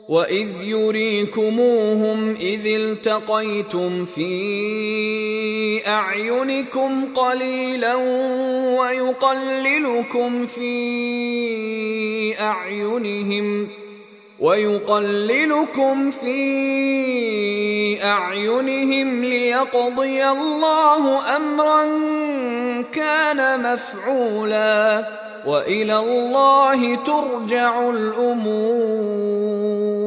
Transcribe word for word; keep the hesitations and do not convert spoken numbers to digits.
وَإِذْ يُرِيكُمُوهُمْ إِذِ الْتَقَيْتُمْ فِي أَعْيُنِكُمْ قَلِيلًا وَيُقَلِّلُكُمْ فِي أَعْيُنِهِمْ وَيُقَلِّلُكُمْ فِي أَعْيُنِهِمْ لِيَقْضِيَ اللَّهُ أَمْرًا كَانَ مَفْعُولًا ۗ وَإِلَى اللَّهِ تُرْجَعُ الْأُمُورُ.